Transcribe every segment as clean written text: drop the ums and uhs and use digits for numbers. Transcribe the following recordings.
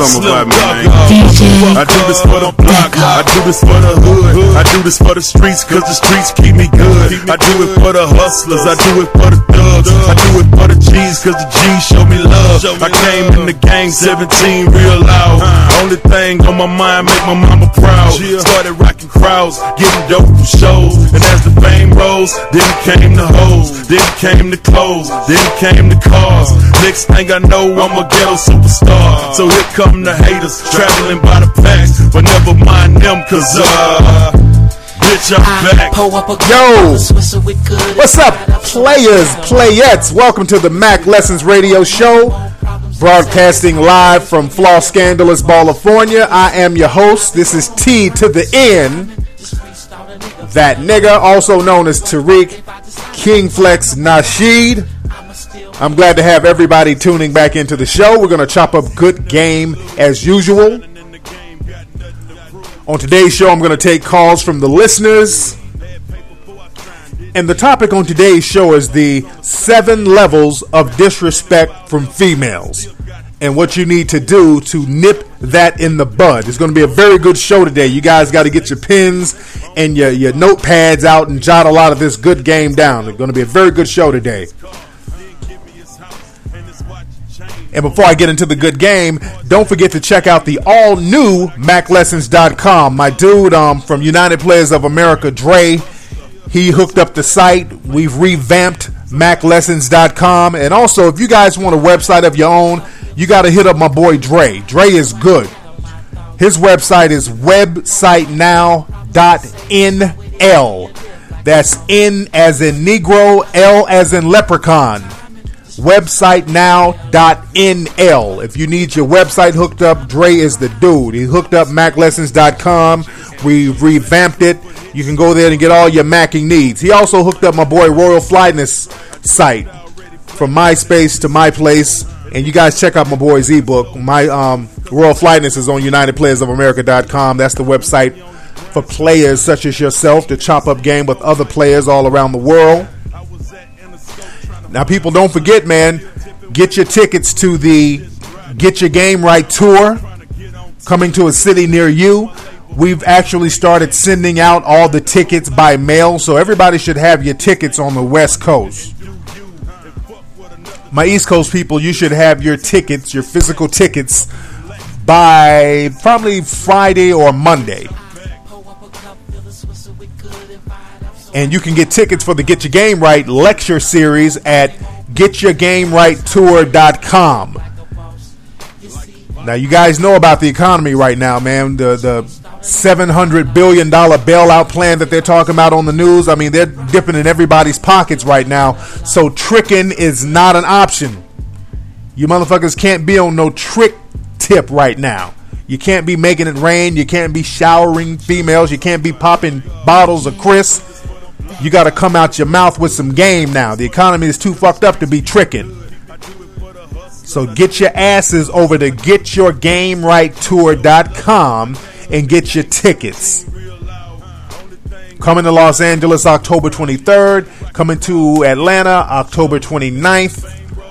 about me, man. I do this for the block, I do this for the hood, I do this for the streets, cause the streets keep me good. I do it for the hustlers, I do it for the thugs, I do it for the G's, cause the G's show me love. I came in the game 17 real loud. Only thing on my mind make my mama proud. Started rocking crowds, getting dope from shows, and as the fame rose, then came the hoes, then came the clothes, then came the cars. Next thing I know, I'm a ghetto superstar. So here come the haters, traveling by the packs, but never mind them, cause bitch, I'm back. Yo, what's up, players, playettes? Welcome to the Mac Lessons Radio Show, broadcasting live from Floss Scandalous, California. I am your host. This is T to the N. That nigga, also known as Tariq King Flex Nasheed. I'm glad to have everybody tuning back into the show. We're going to chop up good game as usual. On today's show, I'm going to take calls from the listeners. And the topic on today's show is the 7 levels of disrespect from females and what you need to do to nip that in the bud. It's going to be a very good show today. You guys got to get your pens and your notepads out and jot a lot of this good game down. It's going to be a very good show today. And before I get into the good game, don't forget to check out the all-new MacLessons.com. My dude from United Players of America, Dre, he hooked up the site. We've revamped MacLessons.com. And also, if you guys want a website of your own, you got to hit up my boy Dre. Dre is good. His website is websitenow.nl. That's N as in Negro, L as in Leprechaun. Websitenow.nl. If you need your website hooked up, Dre is the dude. He hooked up MacLessons.com. We revamped it. You can go there and get all your Macking needs. He also hooked up my boy Royal Flyness site from MySpace to MyPlace. And you guys check out my boy's ebook. My Royal Flyness is on UnitedPlayersOfAmerica.com. That's the website for players such as yourself to chop up game with other players all around the world. Now, people, don't forget, man, get your tickets to the Get Your Game Right tour coming to a city near you. We've actually started sending out all the tickets by mail, so everybody should have your tickets on the West Coast. My East Coast people, you should have your tickets, your physical tickets, by probably Friday or Monday. And you can get tickets for the Get Your Game Right lecture series at getyourgamerighttour.com. Now, you guys know about the economy right now, man. The $700 billion bailout plan that they're talking about on the news. I mean, they're dipping in everybody's pockets right now. So tricking is not an option. You motherfuckers can't be on no trick tip right now. You can't be making it rain. You can't be showering females. You can't be popping bottles of Chris. You got to come out your mouth with some game now. The economy is too fucked up to be tricking. So get your asses over to getyourgamerighttour.com and get your tickets. Coming to Los Angeles October 23rd. Coming to Atlanta October 29th.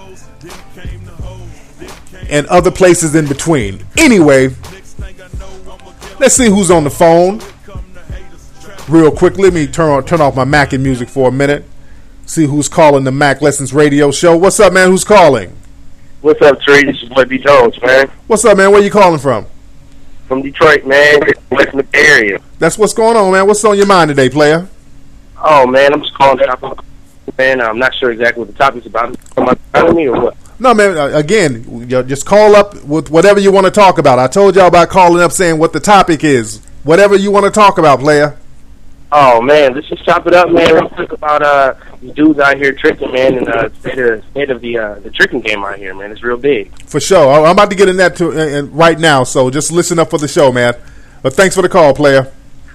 And other places in between. Anyway, let's see who's on the phone. Real quick, let me turn off my Mackin' music for a minute. See who's calling the Mac Lessons Radio Show. What's up, man? Who's calling? What's up, Trey? This is boy B. Jones, man. What's up, man? Where you calling from? From Detroit, man. West in the area. That's what's going on, man. What's on your mind today, player? Oh, man, I'm just calling that. Man, I'm not sure exactly what the topic's about. Am I telling me or what? No, man, again, just call up with whatever you want to talk about. I told y'all about calling up saying what the topic is. Whatever you want to talk about, player. Oh, man, let's just chop it up, man, real quick about these dudes out here tricking, man, and the state of the tricking game out here, man. It's real big. For sure. I'm about to get in that right now, so just listen up for the show, man. But thanks for the call, player.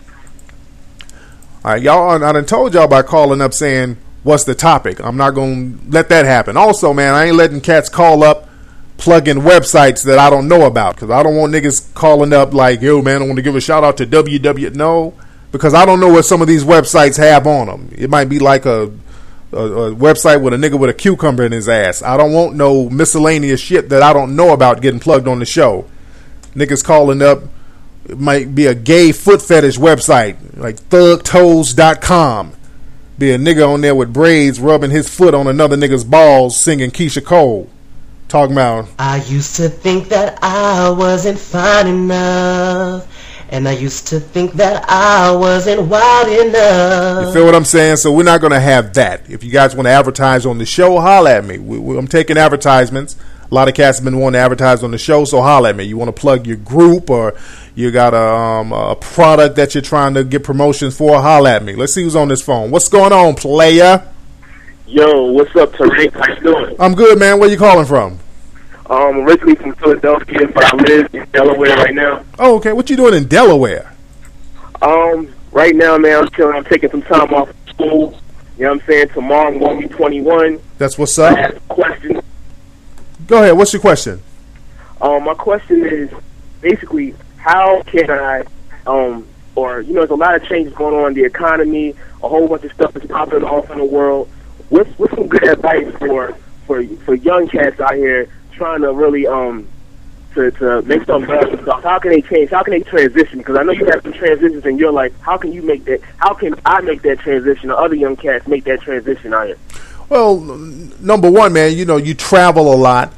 All right, y'all, I done told y'all by calling up saying, what's the topic? I'm not going to let that happen. Also, man, I ain't letting cats call up plug-in websites that I don't know about, because I don't want niggas calling up like, yo, man, I want to give a shout-out to WW. No. Because I don't know what some of these websites have on them. It might be like a website with a nigga with a cucumber in his ass. I don't want no miscellaneous shit that I don't know about getting plugged on the show. Niggas calling up. It might be a gay foot fetish website like thugtoes.com. Be a nigga on there with braids rubbing his foot on another nigga's balls singing Keisha Cole. Talking about, I used to think that I wasn't fine enough, and I used to think that I wasn't wild enough. You feel what I'm saying? So we're not going to have that. If you guys want to advertise on the show, holla at me. I'm taking advertisements. A lot of cats have been wanting to advertise on the show, so holla at me. You want to plug your group or you got a product that you're trying to get promotions for, holla at me. Let's see who's on this phone. What's going on, player? Yo, what's up, Tariq? How you doing? I'm good, man. Where you calling from? Originally from Philadelphia, but I live in Delaware right now. Oh, okay. What you doing in Delaware? Right now, man, I'm chilling. I'm taking some time off of school. You know what I'm saying? Tomorrow I'm going to be 21. That's what's I up. have a question. Go ahead. What's your question? My question is basically, how can I, there's a lot of changes going on in the economy. A whole bunch of stuff is popping off in the world. What's some good advice for young cats out here trying to really to make something better for themselves? How can they change? How can they transition? Because I know you have some transitions in your life. How can you make that? How can I make that transition, or other young cats make that transition out here? Well, number one, man, you travel a lot.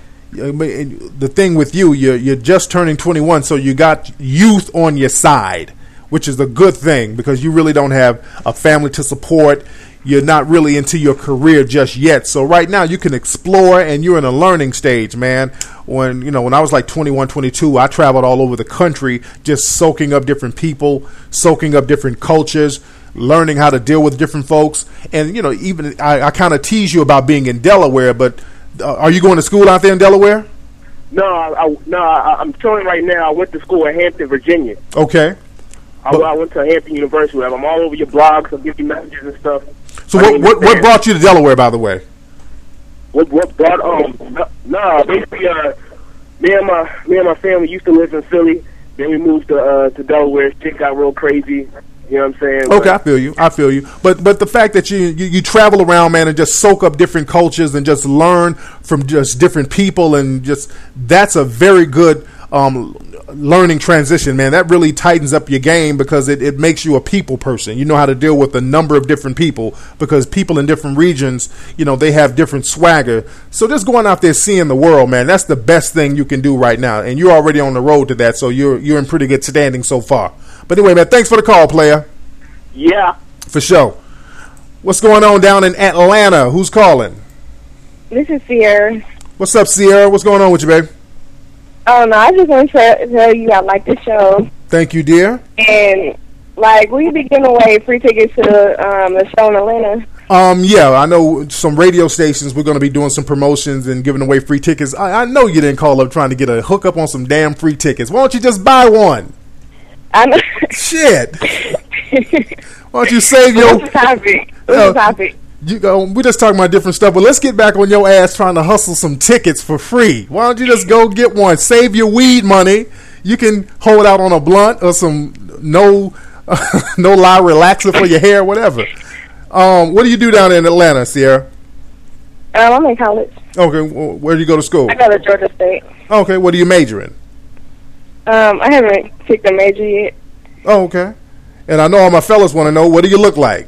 The thing with you're just turning 21, so you got youth on your side, which is a good thing because you really don't have a family to support. You're not really into your career just yet. So right now you can explore and you're in a learning stage, man. When I was like 21, 22, I traveled all over the country just soaking up different people, soaking up different cultures, learning how to deal with different folks. And, even I kind of tease you about being in Delaware, but are you going to school out there in Delaware? No, I'm touring right now. I went to school in Hampton, Virginia. Okay. I went to Hampton University. I'm all over your blogs. I'll give you messages and stuff. So what brought you to Delaware, by the way? What brought basically me and my family used to live in Philly. Then we moved to Delaware. Shit got real crazy. You know what I'm saying? Okay, I feel you. But the fact that you travel around, man, and just soak up different cultures and just learn from just different people, and just that's a very good learning transition, man. That really tightens up your game because it makes you a people person. You know how to deal with a number of different people because people in different regions, they have different swagger. So just going out there seeing the world, man, that's the best thing you can do right now. And you're already on the road to that, so you're in pretty good standing so far. But anyway, man, thanks for the call, player. Yeah. For sure. What's going on down in Atlanta? Who's calling? This is Sierra. What's up, Sierra? What's going on with you, babe? Oh, no, I just want to tell you I like the show. Thank you, dear. And, will you be giving away free tickets to the show in Atlanta? Yeah, I know some radio stations we're going to be doing some promotions and giving away free tickets. I know you didn't call up trying to get a hookup on some damn free tickets. Why don't you just buy one? I know. Shit. Why don't you save your... What's the topic? What's the topic? We're just talking about different stuff, but let's get back on your ass trying to hustle some tickets for free. Why don't you just go get one? Save your weed money. You can hold out on a blunt or some no lie relaxer for your hair, whatever. What do you do down there in Atlanta, Sierra? I'm in college. Okay, where do you go to school? I go to Georgia State. Okay, what are you majoring? I haven't picked a major yet. Oh, okay. And I know all my fellas want to know, what do you look like?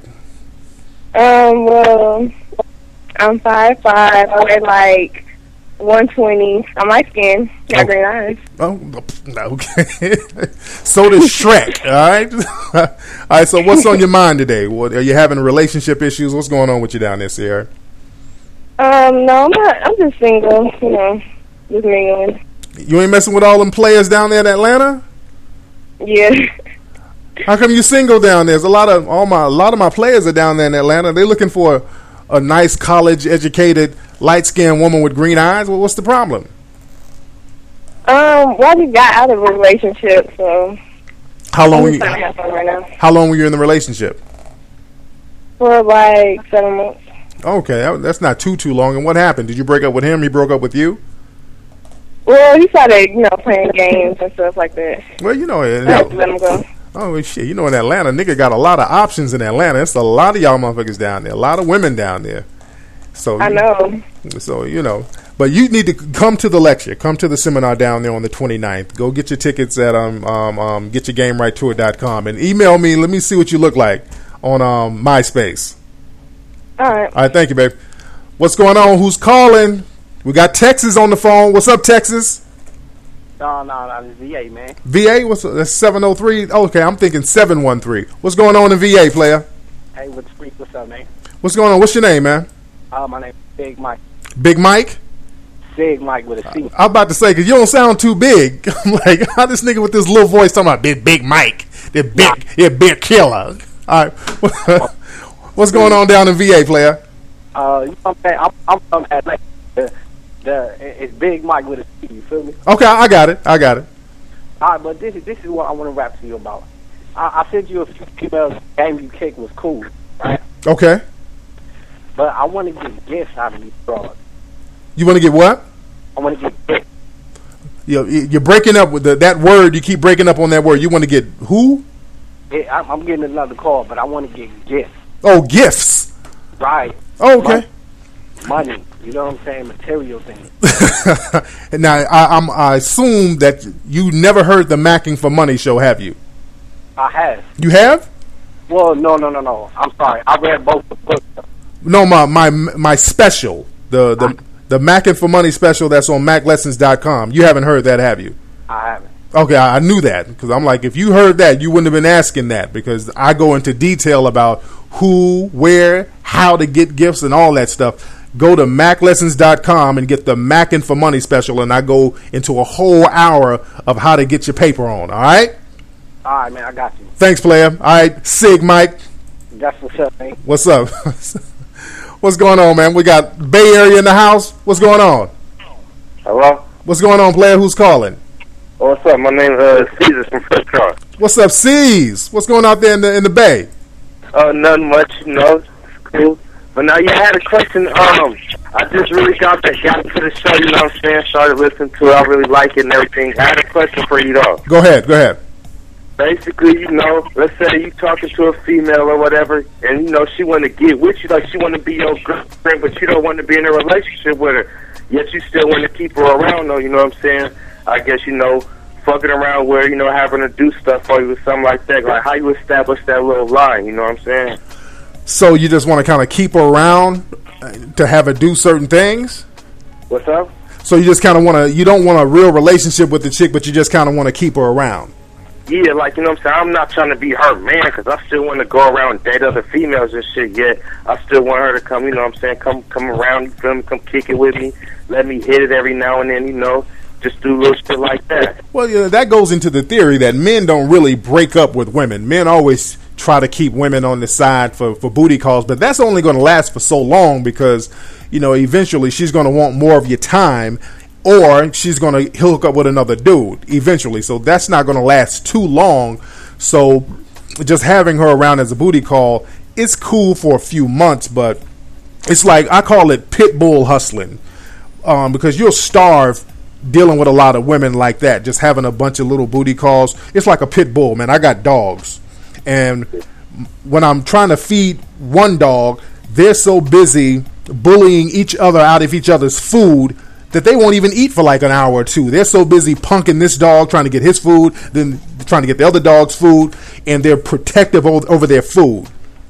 Well, I'm 5'5". I weigh 120. I'm light skinned. Got green eyes. Oh, okay. So does Shrek. All right. All right. So what's on your mind today? What are you having? Relationship issues? What's going on with you down there, Sierra? No, I'm not. I'm just single. Just mingling. You ain't messing with all them players down there in Atlanta? Yeah. How come you single down there? There's a lot of my players are down there in Atlanta. They're looking for a nice college educated light skinned woman with green eyes. Well, what's the problem? Well, I just got out of a relationship, so how long were you in the relationship? For 7 months. Okay, that's not too long. And what happened? Did you break up with him? He broke up with you? Well, he started, playing games and stuff like that. Well, I had to let him go. Oh, shit. In Atlanta, nigga got a lot of options in Atlanta. It's a lot of y'all motherfuckers down there. A lot of women down there. So I know. So, But you need to come to the lecture. Come to the seminar down there on the 29th. Go get your tickets at getyourgamerighttour.com and email me. Let me see what you look like on MySpace. All right. All right, thank you, babe. What's going on? Who's calling? We got Texas on the phone. What's up, Texas? No, it's VA, man. VA? That's 703? Okay, I'm thinking 713. What's going on in VA, player? Hey, what's up, man? What's going on? What's your name, man? My name is Big Mike. Big Mike? Big Mike with a C. I'm about to say, because you don't sound too big. I'm like, how this nigga with this little voice talking about Big Mike? The big killer. All right. What's going on down in VA, player? You know what I'm saying? I'm from Atlanta. It's Big Mike with a C, you feel me? Okay, I got it. All right, but this is what I want to rap to you about. I sent you a few emails. Game you kick was cool, right? Okay. But I want to get gifts out of these broads. You want to get what? I want to get gifts. You're breaking up with that word. You keep breaking up on that word. You want to get who? Yeah, I'm getting another call, but I want to get gifts. Oh, gifts. Right. Oh, okay. Money. You know what I'm saying? Material things. Now, I assume that you never heard the Macking for Money show, have you? I have. You have? Well, no. I'm sorry. I read both the books. No, my special, the Macking for Money special that's on MacLessons.com. You haven't heard that, have you? I haven't. Okay, I knew that because I'm like, if you heard that, you wouldn't have been asking that because I go into detail about who, where, how to get gifts and all that stuff. Go to MacLessons.com and get the Macking for Money special, and I go into a whole hour of how to get your paper on. All right? All right, man. I got you. Thanks, player. All right, Sig Mike. That's what's up, man. What's up? What's going on, man? We got Bay Area in the house. What's going on? Hello? What's going on, player? Who's calling? Oh, what's up? My name is Caesar from Fresh Car. What's up, C's? What's going on out there in the Bay? Nothing much, It's cool. But now you had a question. I just really got into the show, you know what I'm saying? Started listening to it. I really like it and everything. I had a question for you, though. Go ahead. Basically, let's say you talking to a female or whatever, and, she want to get with you, like she want to be your girlfriend, but you don't want to be in a relationship with her. Yet you still want to keep her around, though, you know what I'm saying? I guess, fucking around where, having to do stuff for you or something like that. Like, how you establish that little line, you know what I'm saying? So you just want to kind of keep her around to have her do certain things? What's up? So you just kind of want to, you don't want a real relationship with the chick, but you just kind of want to keep her around? Yeah, like, you know what I'm saying? I'm not trying to be her man because I still want to go around and date other females and shit, yet I still want her to come, you know what I'm saying, come around, you feel me, come kick it with me, let me hit it every now and then, just do little shit like that. Well, yeah, that goes into the theory that men don't really break up with women. Men always try to keep women on the side for booty calls, but that's only going to last for so long because, eventually she's going to want more of your time or she's going to hook up with another dude eventually. So that's not going to last too long. So just having her around as a booty call, it's cool for a few months, but it's like, I call it pit bull hustling because you'll starve dealing with a lot of women like that, just having a bunch of little booty calls. It's like a pit bull, man. I got dogs. And when I'm trying to feed one dog, they're so busy bullying each other out of each other's food that they won't even eat for like an hour or two. They're so busy punking this dog, trying to get his food, then trying to get the other dog's food, and they're protective over their food.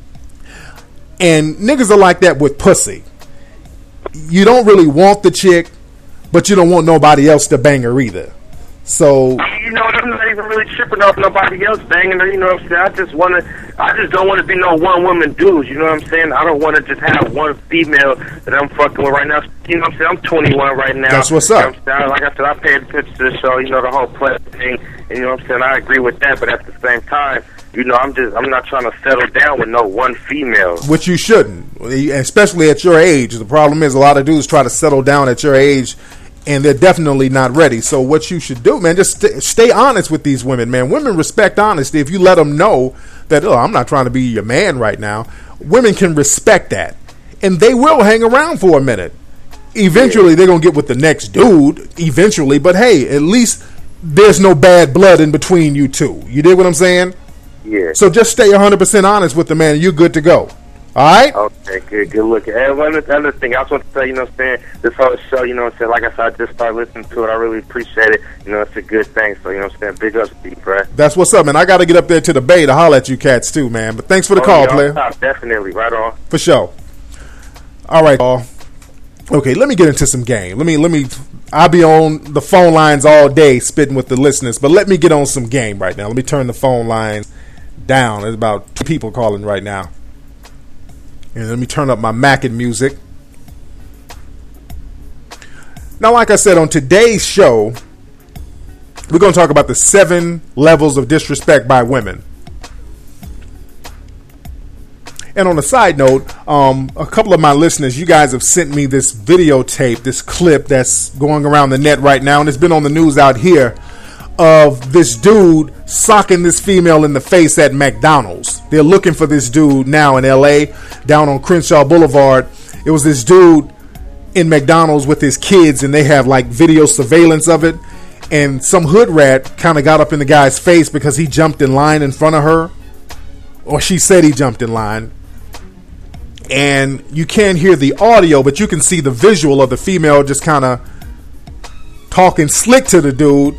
And niggas are like that with pussy. You don't really want the chick, but you don't want nobody else to bang her either. So I'm not even really tripping off nobody else banging her, you know what I'm saying? I just don't want to be no one woman dude, you know what I'm saying? I don't want to just have one female that I'm fucking with right now. You know what I'm saying? I'm 21 right now. That's what's up. You know like I said, I paid attention to the show, the whole play thing, and you know what I'm saying? I agree with that, but at the same time, I'm not trying to settle down with no one female. Which you shouldn't, especially at your age. The problem is a lot of dudes try to settle down at your age and they're definitely not ready. So what you should do, man, just stay honest with these women, man. Women respect honesty. If you let them know that, I'm not trying to be your man right now, women can respect that. And they will hang around for a minute. Eventually, they're going to get with the next dude, eventually. But, hey, at least there's no bad blood in between you two. You dig what I'm saying? Yeah. So just stay 100% honest with the man and you're good to go. All right? Okay, good looking. And one other thing, I just want to say, you know what I'm saying, this whole show, you know what I'm saying, like I said, I just started listening to it. I really appreciate it. You know, it's a good thing. So, you know what I'm saying, big ups to you, bro. That's what's up, man. I got to get up there to the Bay to holler at you cats, too, man. But thanks for the call, player. Definitely, right on. For sure. All right, Paul. Okay, let me get into some game. I'll be on the phone lines all day spitting with the listeners, but let me get on some game right now. Let me turn the phone lines down. There's about 2 people calling right now. And let me turn up my Mackin music. Now, like I said, on today's show, we're going to talk about the 7 levels of disrespect by women. And on a side note, a couple of my listeners, you guys have sent me this videotape, this clip that's going around the net right now, and it's been on the news out here, of this dude socking this female in the face at McDonald's. They're looking for this dude now in LA, down on Crenshaw Boulevard. It was this dude in McDonald's with his kids, and they have like video surveillance of it. And some hood rat kind of got up in the guy's face because he jumped in line in front of her, or she said he jumped in line. And you can't hear the audio, but you can see the visual of the female just kind of talking slick to the dude.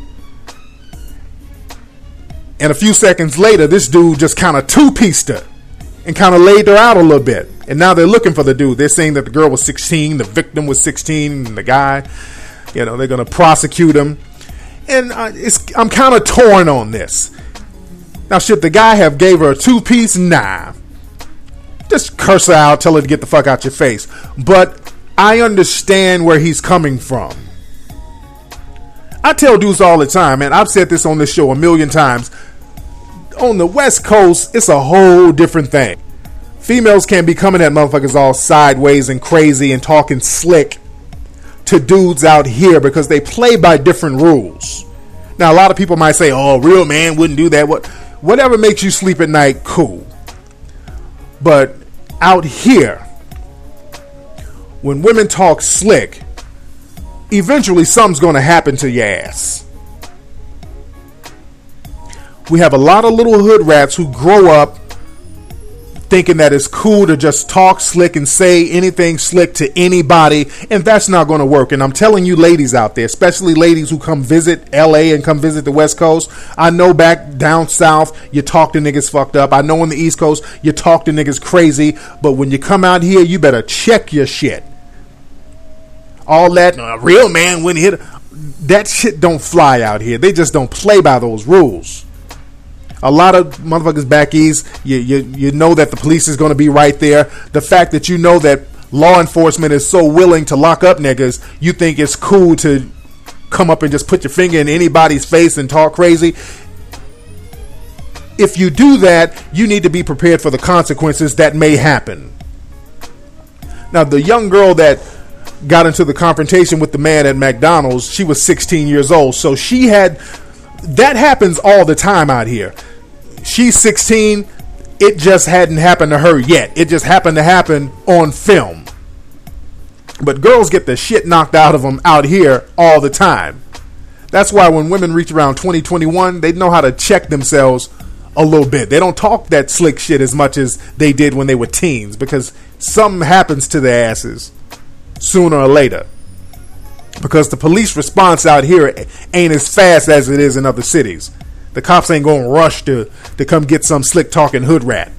And a few seconds later, this dude just kind of two-pieced her and kind of laid her out a little bit. And now they're looking for the dude. They're saying that the girl was 16, the victim was 16, and the guy, you know, they're going to prosecute him. And I'm kind of torn on this. Now, should the guy have gave her a two-piece? Nah. Just curse her out, tell her to get the fuck out your face. But I understand where he's coming from. I tell dudes all the time, man, I've said this on this show a million times. On the West Coast, it's a whole different thing. Females can't be coming at motherfuckers all sideways and crazy and talking slick to dudes out here because they play by different rules. Now, a lot of people might say, oh, real man wouldn't do that. Whatever makes you sleep at night, cool. But out here, when women talk slick, eventually something's going to happen to your ass. We have a lot of little hood rats who grow up thinking that it's cool to just talk slick and say anything slick to anybody, and that's not going to work. And I'm telling you ladies out there, especially ladies who come visit LA and come visit the West Coast, I know back down south you talk to niggas fucked up. I know on the East Coast you talk to niggas crazy, but when you come out here you better check your shit. All that real man wouldn't hit, that shit don't fly out here. They just don't play by those rules. A lot of motherfuckers back east, you know that the police is going to be right there. The fact that you know that law enforcement is so willing to lock up niggas, you think it's cool to come up and just put your finger in anybody's face and talk crazy. If you do that, you need to be prepared for the consequences that may happen. Now, the young girl that got into the confrontation with the man at McDonald's, she was 16 years old, so she had... That happens all the time out here. She's 16. It just hadn't happened to her yet. It just happened to happen on film. But girls get the shit knocked out of them out here all the time. That's why when women reach around 2021, they know how to check themselves a little bit. They don't talk that slick shit as much as they did when they were teens, because something happens to their asses sooner or later. Because the police response out here ain't as fast as it is in other cities. The cops ain't going to rush to come get some slick talking hood rat.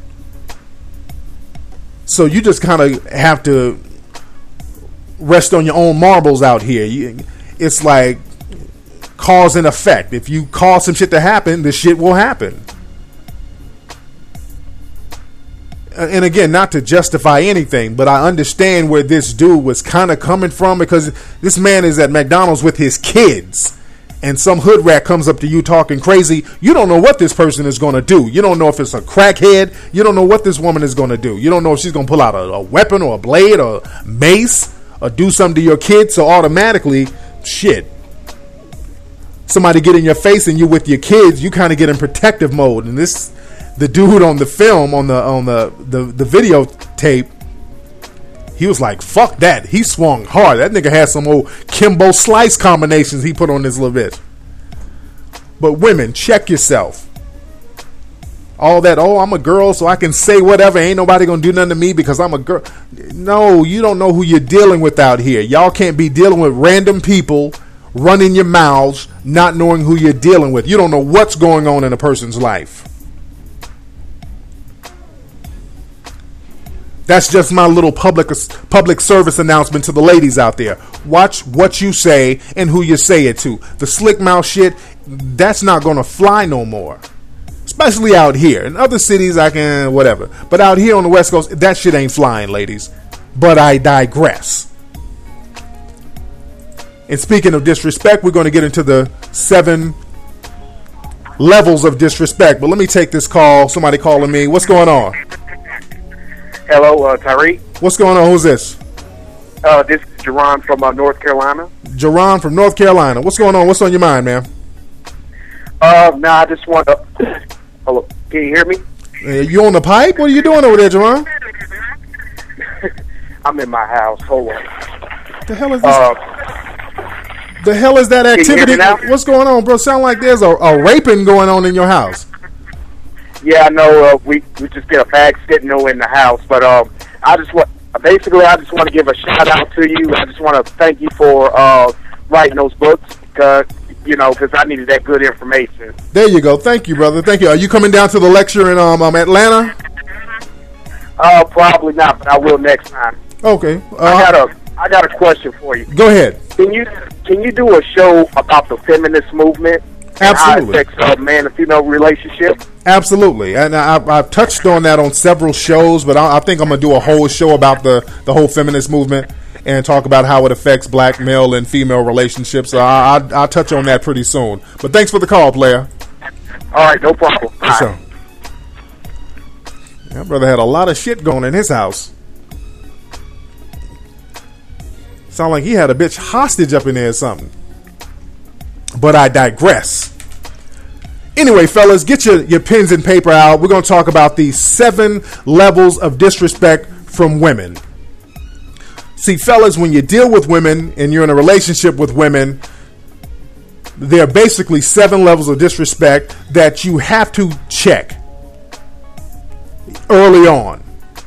So you just kind of have to rest on your own marbles out here. It's like cause and effect. If you cause some shit to happen, this shit will happen. And again, not to justify anything, but I understand where this dude was kind of coming from, because this man is at McDonald's with his kids, and some hood rat comes up to you talking crazy. You don't know what this person is going to do. You don't know if it's a crackhead. You don't know what this woman is going to do. You don't know if she's going to pull out a weapon or a blade or a mace or do something to your kids. So automatically, shit, somebody get in your face and you're with your kids, you kind of get in protective mode. And the dude on the film, on the videotape, he was like, fuck that. He swung hard. That nigga had some old Kimbo Slice combinations he put on this little bitch. But women, check yourself. All that, oh, I'm a girl, so I can say whatever. Ain't nobody gonna do nothing to me because I'm a girl. No, you don't know who you're dealing with out here. Y'all can't be dealing with random people running your mouths, not knowing who you're dealing with. You don't know what's going on in a person's life. That's just my little public service announcement to the ladies out there. Watch what you say and who you say it to. The slick mouth shit, that's not gonna fly no more. Especially out here. In other cities, I can, whatever. But out here on the West Coast, that shit ain't flying, ladies. But I digress. And speaking of disrespect, we're going to get into the 7 levels of disrespect. But let me take this call. Somebody calling me. What's going on? Hello, Tariq. What's going on? Who's this? This is Jerron from North Carolina. Jerron from North Carolina. What's going on? What's on your mind, man? I just want to... Hello, can you hear me? You on the pipe? What are you doing over there, Jerron? I'm in my house. Hold on. The hell is this? The hell is that activity? What's going on, bro? Sound like there's a raping going on in your house. Yeah, I know. We just get a bag sitting in the house, but I just want to give a shout out to you. I just want to thank you for writing those books because I needed that good information. There you go. Thank you, brother. Thank you. Are you coming down to the lecture in Atlanta? Probably not, but I will next time. Okay. I got a question for you. Go ahead. Can you do a show about the feminist movement? Absolutely. And how it affects man and female relationship? Absolutely. And I've touched on that on several shows, but I think I'm going to do a whole show about the whole feminist movement and talk about how it affects black male and female relationships. So I'll touch on that pretty soon. But thanks for the call, player. All right, no problem. So, that brother had a lot of shit going in his house. Sound like he had a bitch hostage up in there or something. But I digress. Anyway, fellas, get your pens and paper out. We're going to talk about the 7 levels of disrespect from women. See, fellas, when you deal with women and you're in a relationship with women, there are basically 7 levels of disrespect that you have to check early on.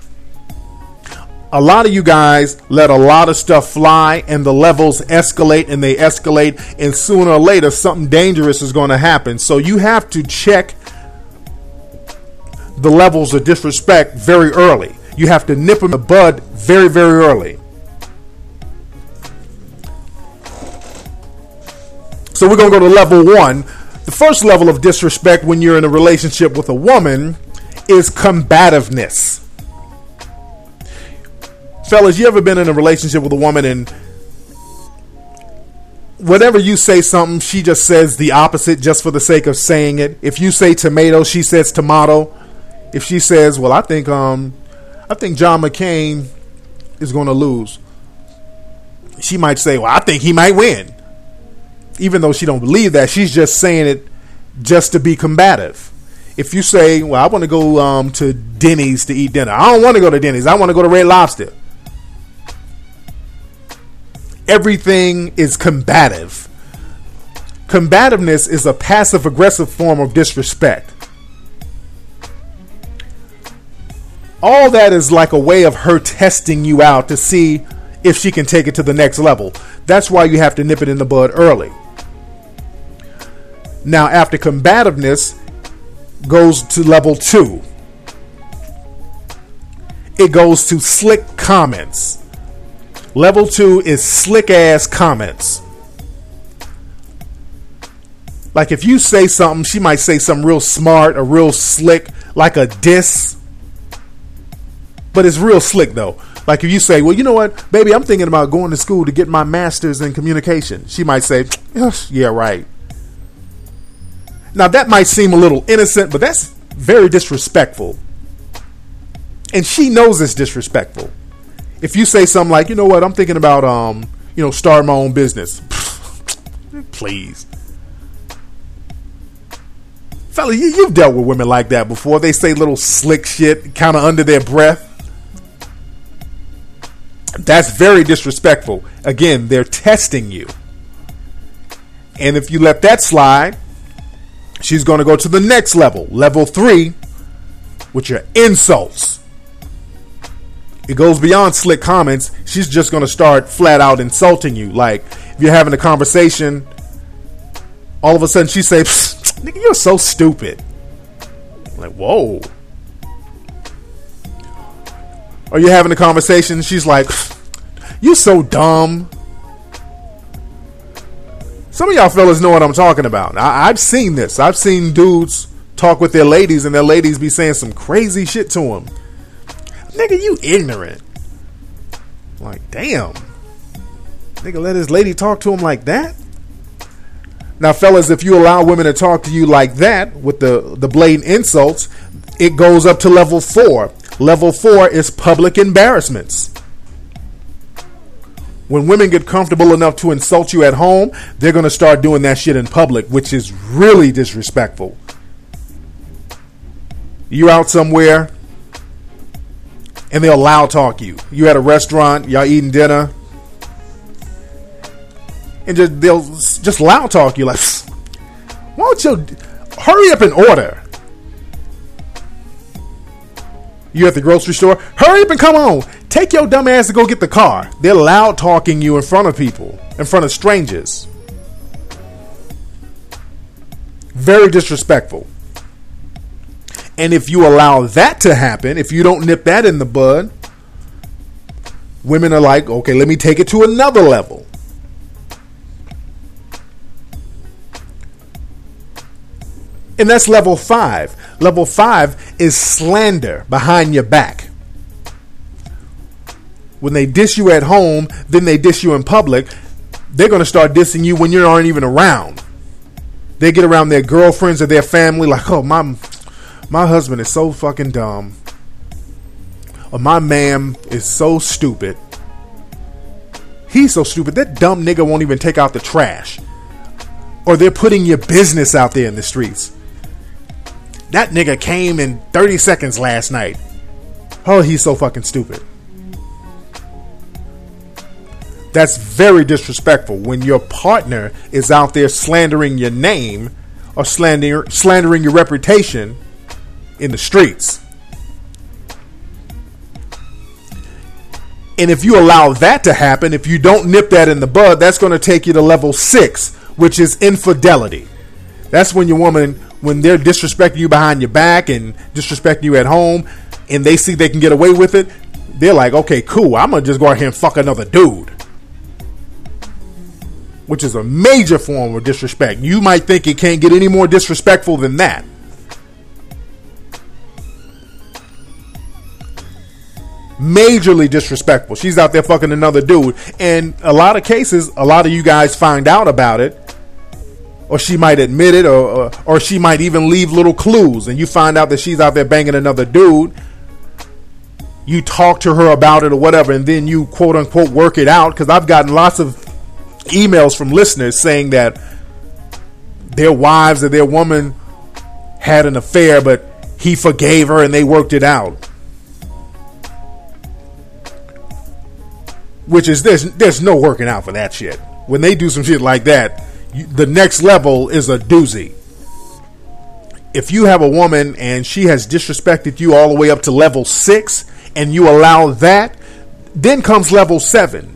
A lot of you guys let a lot of stuff fly and the levels escalate and they escalate, and sooner or later something dangerous is going to happen. So you have to check the levels of disrespect very early. You have to nip them in the bud very, very early. So we're going to go to level 1. The first level of disrespect when you're in a relationship with a woman is combativeness. Fellas, you ever been in a relationship with a woman and whatever you say something, she just says the opposite just for the sake of saying it? If you say tomato, she says tomato. If she says, well, I think John McCain is going to lose, she might say, well, I think he might win. Even though she don't believe that, she's just saying it just to be combative. If you say, well, I want to go to Denny's to eat dinner. I don't want to go to Denny's. I want to go to Red Lobster. Everything is combative. Combativeness is a passive-aggressive form of disrespect. All that is like a way of her testing you out to see if she can take it to the next level. That's why you have to nip it in the bud early. Now, after combativeness goes to level 2. It goes to slick comments. Level 2 is slick ass comments. Like if you say something, she might say something real smart or real slick, like a diss. But it's real slick though. Like if you say, well, you know what, baby, I'm thinking about going to school to get my master's in communication. She might say, yeah, right. Now that might seem a little innocent, but that's very disrespectful. And she knows it's disrespectful. If you say something like, you know what, I'm thinking about, starting my own business. Please. Fella, you've dealt with women like that before. They say little slick shit kind of under their breath. That's very disrespectful. Again, they're testing you. And if you let that slide, she's going to go to the next level. Level 3, with your insults. It goes beyond slick comments. She's just going to start flat out insulting you. Like, if you're having a conversation, all of a sudden she says, nigga, you're so stupid. Like, whoa. Or you're having a conversation, she's like, you so dumb. Some of y'all fellas know what I'm talking about. I've seen this. I've seen dudes talk with their ladies and their ladies be saying some crazy shit to them. Nigga, you ignorant. Like, damn. Nigga, let his lady talk to him like that? Now, fellas, if you allow women to talk to you like that with the blatant insults, it goes up to level 4. Level 4 is public embarrassments. When women get comfortable enough to insult you at home, they're going to start doing that shit in public, which is really disrespectful. You out somewhere and they'll loud talk you. You at a restaurant, y'all eating dinner, and they'll just loud talk you like, why don't you hurry up and order? You at the grocery store, hurry up and come on. Take your dumb ass to go get the car. They're loud talking you in front of people, in front of strangers. Very disrespectful. And if you allow that to happen, if you don't nip that in the bud, women are like, okay, let me take it to another level. And that's level 5. Level 5 is slander behind your back. When they diss you at home, then they diss you in public, they're going to start dissing you when you aren't even around. They get around their girlfriends or their family like, oh, my husband is so fucking dumb. Or my man is so stupid. He's so stupid. That dumb nigga won't even take out the trash. Or they're putting your business out there in the streets. That nigga came in 30 seconds last night. Oh, he's so fucking stupid. That's very disrespectful when your partner is out there slandering your name or slandering your reputation in the streets. And if you allow that to happen, if you don't nip that in the bud, that's going to take you to level 6, which is infidelity. That's when your woman, when they're disrespecting you behind your back and disrespecting you at home, and they see they can get away with it, they're like, okay, cool, I'm going to just go out here and fuck another dude. Which is a major form of disrespect. You might think it can't get any more disrespectful than that. Majorly disrespectful. She's out there fucking another dude. And a lot of cases, a lot of you guys find out about it. Or she might admit it, or she might even leave little clues. And you find out that she's out there banging another dude. You talk to her about it or whatever, and then you quote unquote work it out. Because I've gotten lots of emails from listeners saying that their wives or their woman had an affair, but he forgave her and they worked it out. Which is, there's no working out for that shit. When they do some shit like that, the next level is a doozy. If you have a woman and she has disrespected you all the way up to level 6 and you allow that, then comes level 7.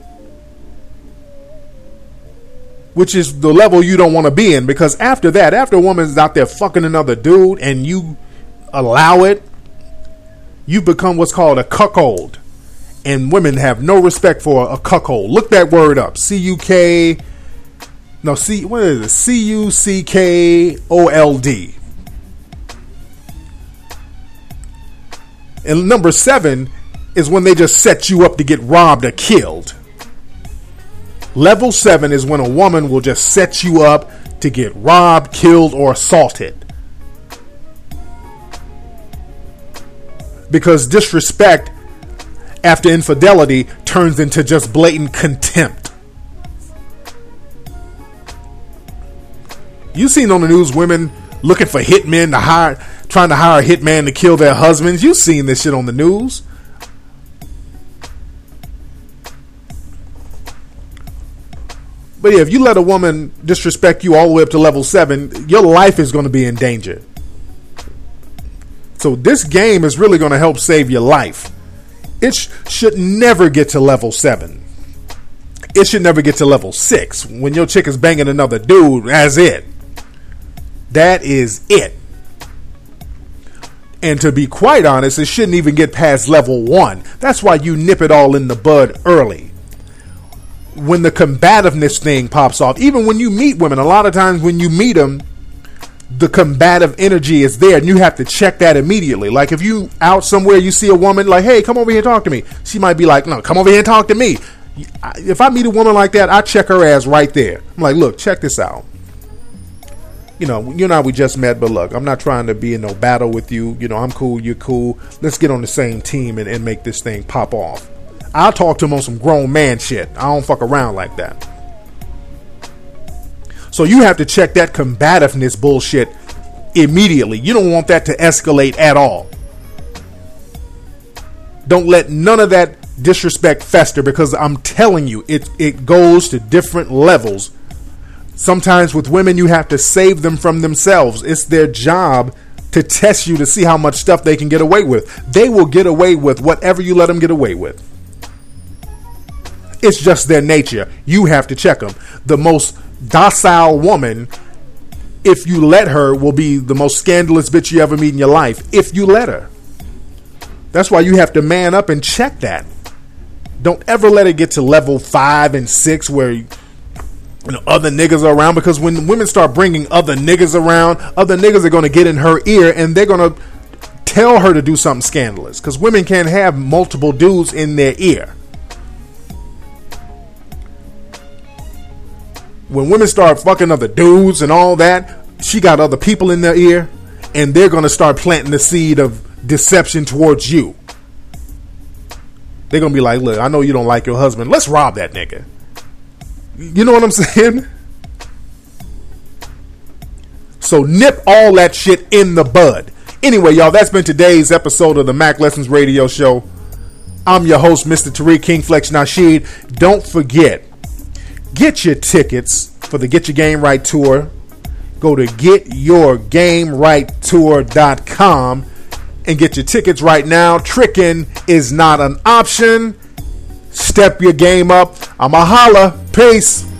Which is the level you don't want to be in, because after that, after a woman's out there fucking another dude and you allow it, you become what's called a cuckold. And women have no respect for a cuckold. Look that word up. C-U-K... No, what is it? C-U-C-K-O-L-D. And number 7 is when they just set you up to get robbed or killed. Level 7 is when a woman will just set you up to get robbed, killed, or assaulted. Because disrespect after infidelity turns into just blatant contempt. You've seen on the news women looking for hitmen to hire, trying to hire a hitman to kill their husbands. You've seen this shit on the news. But yeah, if you let a woman disrespect you all the way up to level 7, your life is going to be in danger. So this game is really going to help save your life. It should never get to level 7. It should never get to level 6. When your chick is banging another dude, that's it. That is it. And to be quite honest, it shouldn't even get past level 1. That's why you nip it all in the bud early. When the combativeness thing pops off, even when you meet women, a lot of times when you meet them, the combative energy is there, and you have to check that immediately. Like if you out somewhere, you see a woman like, hey, come over here and talk to me. She might be like, no, come over here and talk to me. If I meet a woman like that, I check her ass right there. I'm like, look, check this out. You know, you and I, we just met, but look, I'm not trying to be in no battle with you. You know, I'm cool, you're cool. Let's get on the same team and make this thing pop off. I'll talk to him on some grown man shit. I don't fuck around like that. So you have to check that combativeness bullshit immediately. You don't want that to escalate at all. Don't let none of that disrespect fester, because I'm telling you, it goes to different levels. Sometimes with women, you have to save them from themselves. It's their job to test you to see how much stuff they can get away with. They will get away with whatever you let them get away with. It's just their nature. You have to check them. The most docile woman, if you let her, will be the most scandalous bitch you ever meet in your life, if you let her. That's why you have to man up and check that. Don't ever let it get to level 5 and 6 where other niggas are around, because when women start bringing other niggas around, other niggas are going to get in her ear and they're going to tell her to do something scandalous, because women can't have multiple dudes in their ear. When women start fucking other dudes and all that, she got other people in their ear, and they're going to start planting the seed of deception towards you. They're going to be like, look, I know you don't like your husband. Let's rob that nigga. You know what I'm saying? So nip all that shit in the bud. Anyway, y'all, that's been today's episode of the Mac Lessons Radio Show. I'm your host, Mr. Tariq King Flex Nasheed. Don't forget, get your tickets for the Get Your Game Right Tour. Go to getyourgamerighttour.com and get your tickets right now. Tricking is not an option. Step your game up. I'ma holla. Peace.